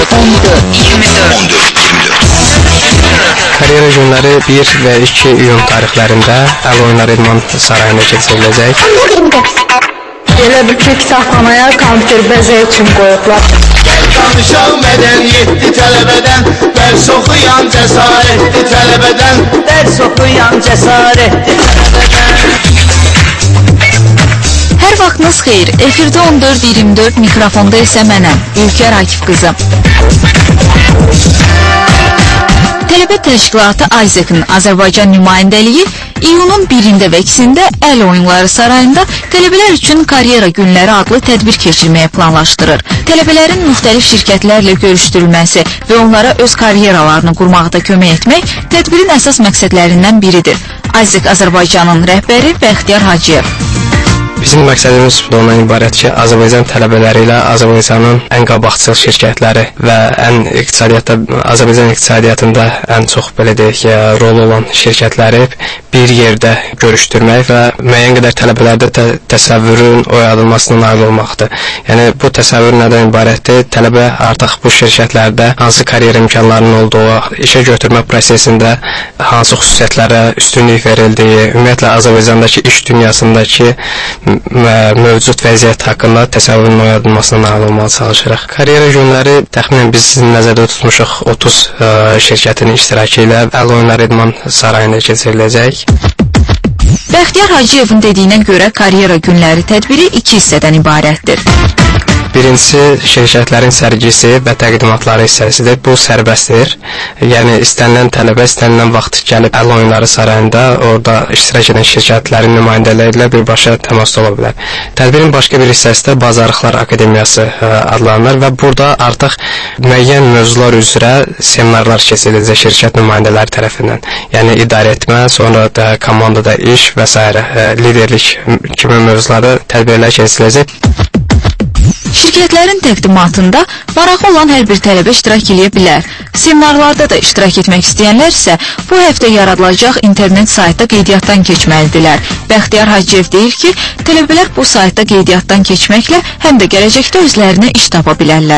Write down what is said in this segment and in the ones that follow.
Kariyera günləri 1 və 2 iyun tarixlərində Əl Oyunlar İdman Sarayında keçiriləcək. Elə bir ki, kitabxanaya kompüter bəzəyi üçün qoyublar. Danışaq mədəniyyətli tələbədən, dərs oxuyan cəsarətli tələbədən, dərs oxuyan cəsarətli tələbədən. Hər vaxtınız xeyir. Efirdə 14-24, mikrofonda isə mənəm, Ülker Akif qızı. Tələbə təşkilatı AISEC-in Azərbaycan nümayəndəliyi iyunun 1-də və 2-də Əl Oyunları Sarayında tələbələr üçün karyera günləri adlı tədbir keçirməyə planlaşdırır. Tələbələrin müxtəlif şirkətlərlə görüşdürülməsi və onlara öz karyeralarını qurmaqda kömək etmək tədbirin əsas məqsədlərindən biridir. AISEC Azərbaycanın rəhbəri Bəxtiyar Hacıyev. Bizim məqsədimiz ondan ibarət ki, Azərbaycan tələbələri ilə Azərbaycanın ən qabaqcıl şirkətləri və Azərbaycan iqtisadiyyatında ən çox belə deyək ki, rol olan şirkətləri bir yerdə görüşdürmək və müəyyən qədər tələbələrdə təsəvvürün oyadılmasına nail olmaqdır. Yəni bu təsəvvür nədən ibarətdir? Tələbə artıq bu şirkətlərdə hansı karyer imkanlarının olduğu, işə götürmə prosesində hansı xüsusiyyətlərə üstünlük verildiyi, ümumiyyətlə Azərbaycandakı iş dünyasındakı mövcud vəziyyət haqqında təsəvvürün oyadılmasına nail olmağa çalışırıq. Karyera günləri təxminən biz nəzərdə tutmuşuq 30 şirkətin iştirakı ilə Əl Oyunlar İdman Sarayında keçiriləcək. Bəxtiyar Hacıyevin dediyinə görə karyera günləri tədbiri 2 hissədən ibarətdir. Birincisi şirkətlərin sərgisi və təqdimatları hissəsidir. Bu sərbəstdir. Yəni istənilən tələbə istənilən vaxt gəlib Əl Oyunları Sarayında orada iştirak edən şirkətlərin nümayəndələri ilə birbaşa təmasda ola bilər. Tədbirin başqa bir hissəsi də Bazarlıqlar Akademiyası adlanır və burada artıq müəyyən mövzular üzrə seminarlar keçiriləcək şirkət nümayəndələri tərəfindən. Yəni idarəetmə, sonra da komandada iş və s. liderlik kimi mövzularda tədbirlər keçiriləcək. Şirkətlərin təqdimatında maraqlı olan hər bir tələbə iştirak edə bilər. Seminarlarda da iştirak etmək istəyənlər isə bu həftə yaradılacaq internet saytda qeydiyyatdan keçməlidirlər. Bəxtiyar Hacıyev deyir ki, tələbələr bu saytda qeydiyyatdan keçməklə həm də gələcəkdə özlərinə iş tapa bilərlər.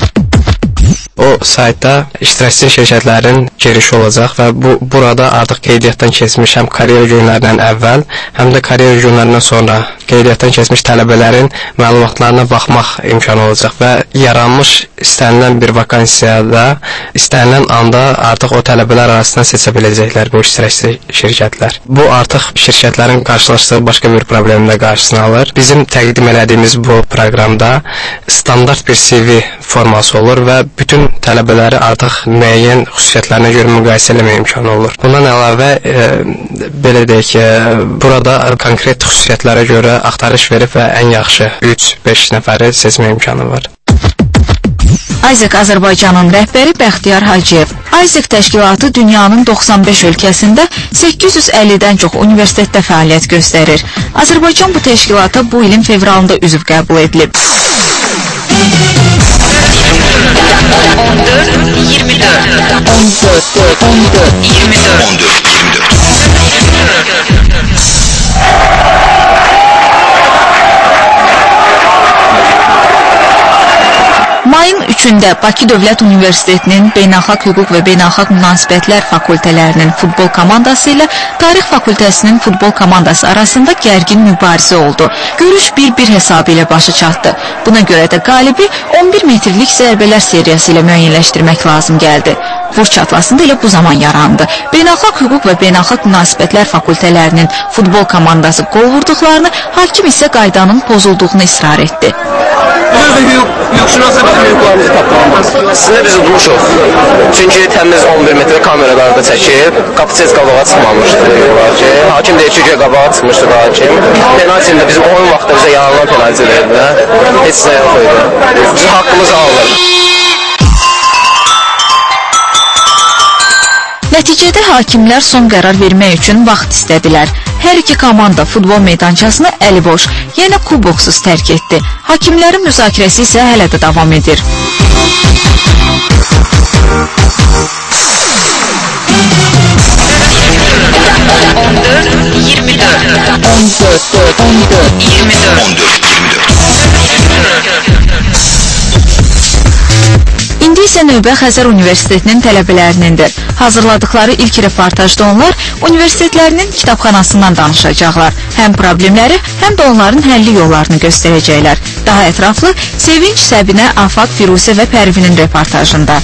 O saytda iştirakçı şirkətlərin girişi olacaq və burada artıq qeydiyyatdan keçmiş həm karyera günlərindən əvvəl, həm də karyera günlərindən sonra qeydiyyatdan keçmiş tələbələrin məlumatlarına baxmaq imkanı olacaq və yaranmış istənilən bir vakansiyada, istənilən anda artıq o tələbələr arasından seçə biləcəklər bu iştirakçı şirkətlər. Bu artıq şirkətlərin qarşılaşdığı başqa bir problemin də qarşısını alır. Bizim təqdim elədiyimiz bu proqramda standart bir CV forması olur və bütün tələbələri artıq müəyyən xüsusiyyətlərinə görə müqayisə eləmək imkanı olur. Bundan əlavə, belə deyək ki, burada konkret xüsusiyyətlərə görə axtarış verib və ən yaxşı 3-5 nəfəri seçmə imkanı var. AISEC Azərbaycanın rəhbəri Bəxtiyar Hacıyev. AISEC təşkilatı dünyanın 95 ölkəsində 850-dən çox universitetdə fəaliyyət göstərir. Azərbaycan bu təşkilata bu ilin fevralında üzv qəbul edilib. 14-24 Mayın 3-də Bakı Dövlət Universitetinin Beynəlxalq Hüquq və Beynəlxalq Münasibətlər fakültələrinin futbol komandası ilə Tarix fakültəsinin futbol komandası arasında gərgin mübarizə oldu. Görüş 1-1 hesabı ilə başa çatdı. Buna görə də qalibi 11 metrlik zərbələr seriyası ilə müəyyənləşdirmək lazım gəldi. Vuruş çatlasında elə bu zaman yarandı. Beynəlxalq Hüquq və Beynəlxalq Münasibətlər fakültələrinin futbol komandası qol vurduqlarını, hakim isə qaydanın pozulduğunu israr etdi. Sizə biz udmuşuq. Çünki təmiz 11 metrə kameralarda çəkib, qapıçı qabağa çıxmamışdı. Hakim deyir ki, qabağa çıxmışdı hakim. Penaltini də bizim oyun vaxtında bizə yanılan penalti verdilər. Heç nə yox idi. Bizim haqqımız alınır. Nəticədə hakimlər son qərar vermək üçün vaxt istədilər. Hər iki komanda futbol meydançasını əli boş, yəni kuboksuz tərk etdi. Hakimlərin müzakirəsi isə hələ də davam edir. İndi isə İndi isə növbə Xəzər Universitetinin tələbələrinindir. Hazırladıkları ilk reportajda onlar universitetlərinin kitabxanasından danışacaqlar. Həm problemləri, həm də onların həlli yollarını göstərəcəklər. Daha ətraflı Sevinç, Səbinə, Afaq, Firuzə və Pərvinin reportajında.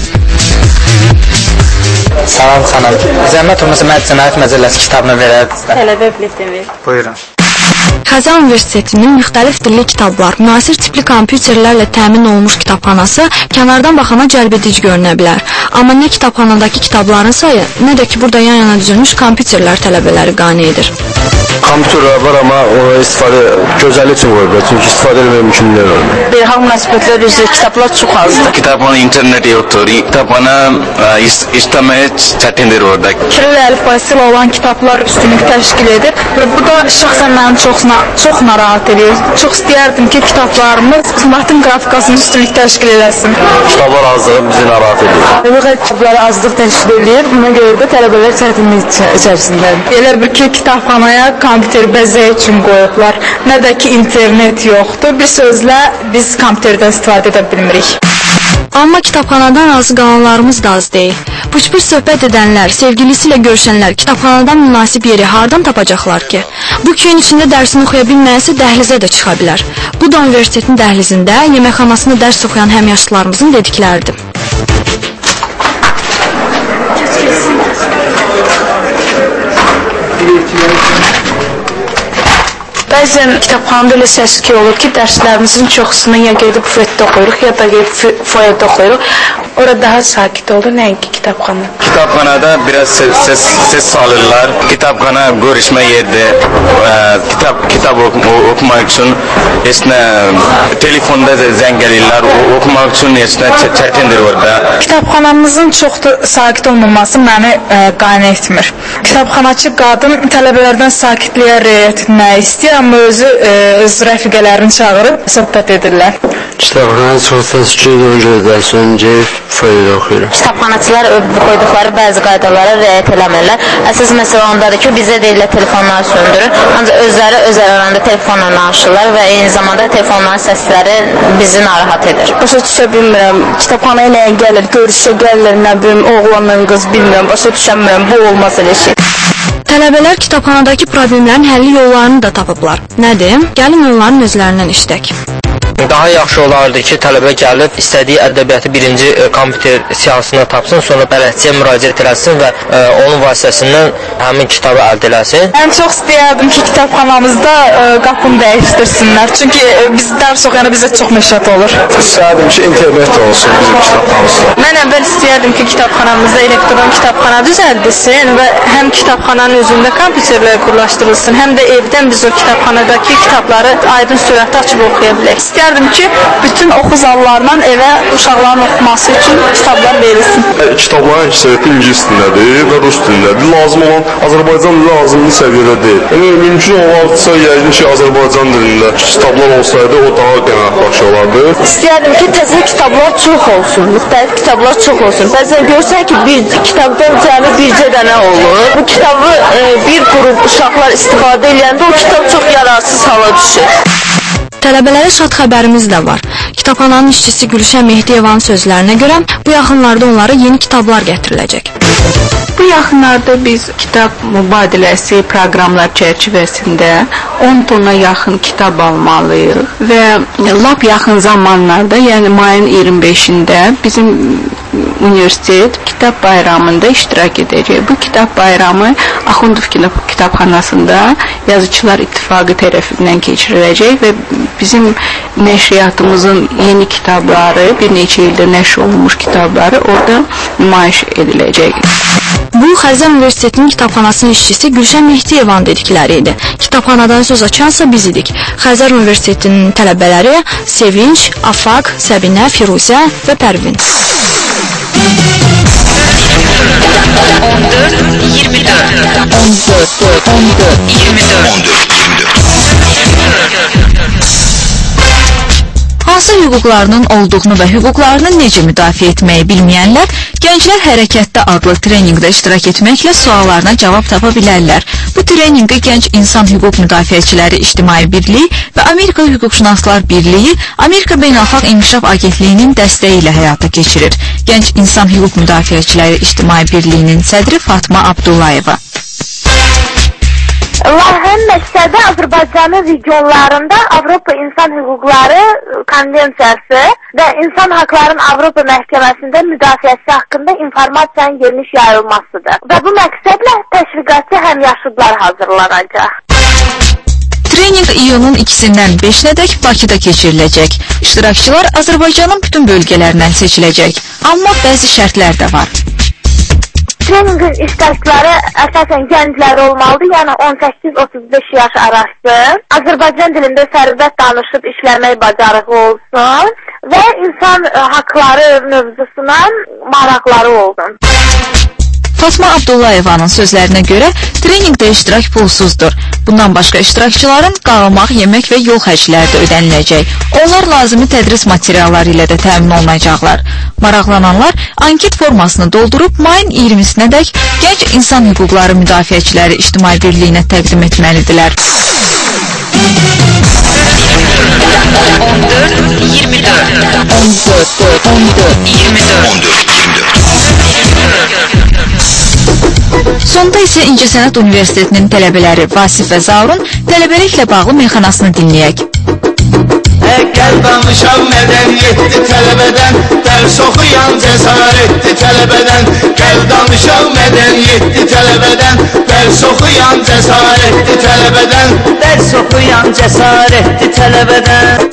Salam xanım. Zəhmət olmasa mən Cinayət Məcəlləsi kitabını verərdiniz. Tələbə biletimi. Buyurun. Xəzər Universitetinin müxtəlif dilli kitablar, müasir tipli kompüterlərlə təmin olunmuş kitabxanası kənardan baxana cəlbedici görünə bilər. Amma nə kitabxanadakı kitabların sayı, nə də ki burada yan-yana düzülmüş kompüterlər tələbələri qane edir. Kompüterlər var, amma ona istifadə gözəllik üçün qoyublar, çünki istifadə etmək mümkün deyil. Beynəlxalq münasibətlər üzrə kitablar çox azdır. Kitabxana internet yoxdur. Kitabxana istəməyə çətindir orada. Kiril əlifbası ilə olan kitablar üstünlük təşkil edir və bu da şəxsən məni çox narahat edir. Çox istəyərdim ki, kitablarımız matn qrafikasının üstünlük təşkil eləsin. Kitablar azlığı bizi narahat edir. Bu kitabları azlıq təşkil edir. Buna görə də tələbələr çətinlik içərisindədir. Elə bir ki, kitabxanaya kompüter bəzəyi üçün qoyublar. Nə də ki, internet yoxdur. Bir sözlə biz kompüterdən istifadə edə bilmirik. Amma kitabxanadan razı qalanlarımız da az deyil. Puç-puç söhbət edənlər, sevgilisi ilə görüşənlər kitabxanadan münasib yeri hardan tapacaqlar ki? Bu köyün içində dərsini oxuya bilməyəsə dəhlizə də çıxa bilər. Bu da universitetin dəhlizində yeməkxanasında dərs oxuyan həmyaşlılarımızın dedikləridir. Bəzən kitabxanada elə səs-küy olur ki, dərslərimizin çoxusunu ya gedib bufetdə oxuyuruq, ya da gedib foyada oxuyuruq. Orada daha sakit olur, nəinki kitabxana. Kitabxanada biraz ses salırlar. Kitabxana görüşmə yerdir. Kitab oxumaq üçün telefonda zəng gəlirlər. Oxumaq üçün çətindir orada. Kitabxanamızın çox da sakit olmaması məni qane etmir. Kitabxanaçı qadın tələbələrdən sakitliyə riayət etməyi istəyir, amma özü öz rəfiqələrini çağırıb söhbət edirlər. Kitabxana çox təşkil edir, dərsən gəlib foyada oxuyuruq. Kitabxanaçılar qoyduqları bəzi qaydalara riayət eləmirlər. Əsas məsələ ondadır ki, bizə deyirlər telefonları söndürün, ancaq özləri öz aralarında telefonla danışırlar və eyni zamanda telefonların səsləri bizi narahat edir. Başa düşə bilmirəm, kitabxanaya nəyə gəlir, görüşə gəlir, nə bilim, oğlanla qız bilmirəm, başa düşəmirəm, bu olmaz elə şey. Tələbələr kitabxanadakı problemlərin həlli yollarını da tapıblar. Nədir? Gəlin onların özlərindən işlək. Daha yaxşı olardı ki, tələbə gəlib istədiyi ədəbiyyatı birinci kompüter siyahısına tapsın, sonra bələdçiyə müraciət eləsin və onun vasitəsindən həmin kitabı əldə eləsin. Mən çox istəyərdim ki, kitabxanamızda qapını dəyişdirsinlər. Çünki biz dərs oxuyana bizə çox məşəqqət olur. İstərdim ki, internet olsun bizim kitabxanamızda. Mən əvvəl istəyərdim ki, kitabxanamızda elektron kitabxana düzəldilsin və həm kitabxananın özündə kompüterlər qurlaşdırılsın, həm də evdən biz o kitabxanadakı kitabları aydın sürətdə açıb oxuya bilək. İstərdim ki, bütün oxu zallarından evə uşaqların oxuması üçün kitablar verilsin. Kitabların əksəriyyəti ingilis dilindədir və rus dilindədir. Lazım olan Azərbaycan dili lazımlı səviyyədə deyil. Yəni, mümkün olarsa, yəqin ki, Azərbaycan dilində kitablar olsaydı, o daha qənaətbəxş olardı. İstəyərdim ki, təzə kitablar çox olsun, müxtəlif kitablar çox olsun. Bəzən görsən ki, bir kitabdan cəmi bircə dənə olur. Bu kitabı bir qrup uşaqlar istifadə edəndə o kitab çox yararsız hala düşür. Tələbələrə şad xəbərimiz də var. Kitabxananın işçisi Gülşən Mehdiyevanın sözlərinə görə bu yaxınlarda onlara yeni kitablar gətiriləcək. Bu yaxınlarda biz kitab mübadiləsi proqramlar çərçivəsində 10 tona yaxın kitab almalıyıq və lap yaxın zamanlarda, yəni mayın 25-də bizim universitet kitab bayramında iştirak edəcək. Bu kitab bayramı Axundov kitabxanasında Yazıçılar İttifaqı tərəfindən keçiriləcək və bizim nəşriyyatımızın yeni kitabları, bir neçə ildə nəşr olunmuş kitabları orada nümayiş ediləcək. Bu, Xəzər Universitetinin kitabxanasının işçisi Gülşən Mehdiyevan dedikləri idi. Kitabxanadan söz açansa biz idik. Xəzər Universitetinin tələbələri Sevinç, Afaq, Səbinə, Firuzə və Pərvin. 14 24 Hansı İnsan hüquqlarının olduğunu və hüquqlarını necə müdafiə etməyi bilməyənlər Gənclər Hərəkətdə adlı treninqdə iştirak etməklə suallarına cavab tapa bilərlər. Bu treninqi Gənc İnsan Hüquq Müdafiəçiləri İctimai Birliyi və Amerika Hüquqşünaslar Birliyi Amerika Beynəlxalq İnkişaf Agentliyinin dəstəyi ilə həyata keçirir. Gənc İnsan Hüquq Müdafiəçiləri İctimai Birliyinin sədri Fatma Abdullayeva. Layihənin məqsədi Azərbaycanın regionlarında Avropa İnsan Hüquqları Konvensiyası və İnsan Haqlarının Avropa Məhkəməsində müdafiəsi haqqında informasiyanın geniş yayılmasıdır. Və bu məqsədlə təşviqatçı həmyaşıdlar hazırlanacaq. Trening iyunun 2-dən 5-nədək Bakıda keçiriləcək. İştirakçılar Azərbaycanın bütün bölgələrindən seçiləcək. Amma bəzi şərtlər də var. Treninqin iştirakçıları əsasən gənclər olmalıdır, yəni 18-35 yaş arası. Azərbaycan dilində sərbəst danışıb işləmək bacarığı olsun və insan haqları mövzusuna maraqları olsun. Fatma Abdullayevanın sözlərinə görə treninqdə iştirak pulsuzdur. Bundan başqa iştirakçıların qalmaq, yemək və yol xərcləri də ödəniləcək. Onlar lazımi tədris materialları ilə də təmin olunacaqlar. Maraqlananlar anket formasını doldurub mayın 20-sinədək Gənc İnsan Hüquqları Müdafiəçiləri İctimai Birliyinə təqdim etməlidirlər. 14-24 Sonda isə İncəsənət Universitetinin tələbələri Vasif və Zaurun tələbəliklə bağlı meyxanasını dinləyək. Gəl danışam mədəniyyətli tələbədən, dərs oxuyan cəsarətli tələbədən. Gəl danışam mədəniyyətli tələbədən, dərs oxuyan cəsarətli tələbədən. Dərs oxuyan cəsarətli tələbədən.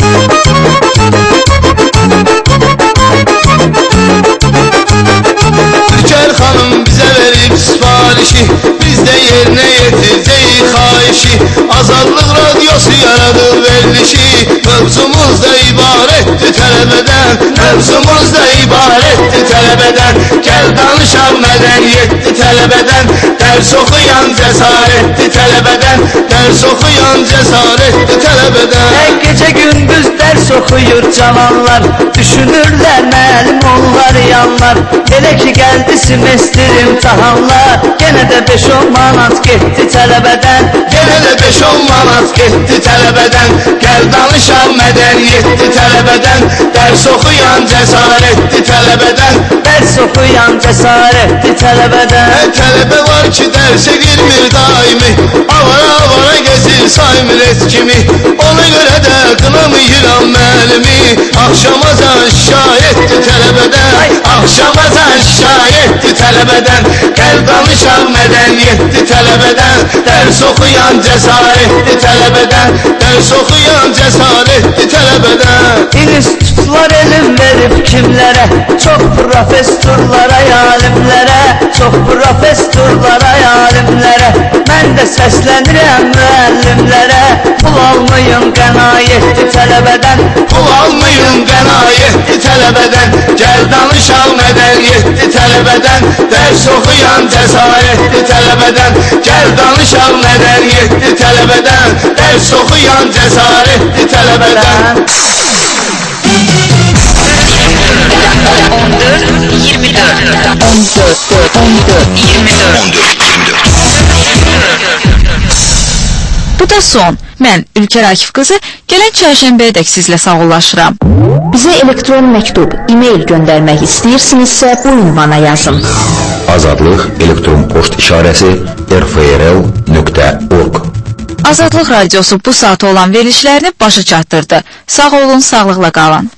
Ülker xanım bizə verib sifarişi, biz də yerinə yetirəcəyik xahişi. Azadlıq radiosu yaradıb verilişi, mövzumuz da ibarətdir tələbədən, mövzumuz da ibarətdir tələbədən. Gəl danışam mədəniyyətli tələbədən, dərs oxuyan cəsarətli tələbədən, dərs oxuyan cəsarətli tələbədən. Gecə gündüz dərs oxuyur cavanlar, düşünürlər müəllim onlar yanlar. Elə ki gəldi semestr imtahanlar, yenə də 5-10 manat getdi tələbədən, yenə də 5-10 manat getdi tələbədən. Gəl danışam mədəniyyətli tələbədən, dərs oxuyan cəsarətli tələbədən, dərs oxuyan cəsarətli tələbədən. Tələbə var ki dərsə girmir daimi, avara gezir saymır et kimi. Ona görə də qınamayıram müəllimi, axşamacan şikayətli tələbədən, axşamacan şikayətli tələbədən. Gəl danışam mədəniyyətli tələbədən, dərs oxuyan cəsarətli tələbədən, dərs oxuyan cəsarətli tələbədən. İnstitutlar elm verib kimlərə, çox professorlara, alimlərə, çox professorlara, alimlərə. Mən də səslənirəm müəllimlərə, pul almayın qənaətli tələbədən, pul almayın qənaətli tələbədən. Gəl danışam mədəniyyətli tələbədən, dərs oxuyan cəsarətli tələbədən. Gəl danışam mədəniyyətli tələbədən, dərs oxuyan cəsarətli tələbədən. 14-24 Bu da son. Mən Ülker Akif qızı gələn çərşənbəyədək sizlə sağollaşıram. Bizə elektron məktub, e-mail göndərmək istəyirsinizsə bu ünvana yazın. Azadlıq elektron poçt işarəsi rfrl.org. Azadlıq Radiosu bu saata olan verilişlərini başa çatdırdı. Sağ olun, sağlıqla qalın.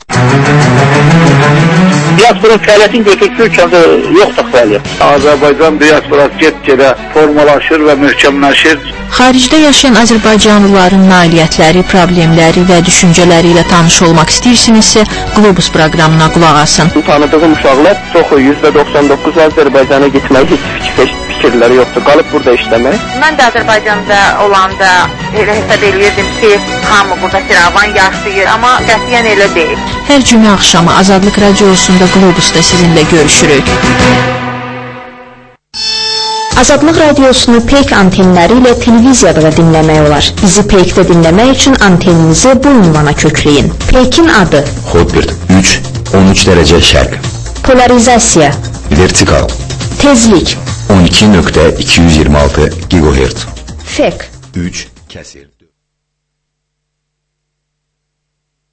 Diasporun fəaliyyətin götürdüyü ölkəmdə yoxdur fəaliyyət. Azərbaycan diasporası get-gedə formalaşır və möhkəmləşir. Xaricdə yaşayan Azərbaycanlıların nailiyyətləri, problemləri və düşüncələri ilə tanış olmaq istəyirsinizsə, Globus proqramına qulaq asın. Tanıdığım uşaqlar çoxu %99 Azərbaycana getmək heç fikirləri yoxdur. Qalıb burada işləmək. Mən də Azərbaycanda olanda elə hesab edirdim ki, hamı burada firavan yaşayır, amma qətiyyən elə deyil. Hər cümə axşamı Azadlıq Radiosunda Globusda sizinlə görüşürük. Azadlıq radiosunu Peyk antenləri ilə televiziyada da dinləmək olar. Bizi Peykdə dinləmək üçün anteninizi bu ünvana kökləyin. Peykin adı Hotbird 3, 13 dərəcə şərq. Polarizasiya Vertikal. Tezlik 12.226 GHz. Fek 3 kəsir.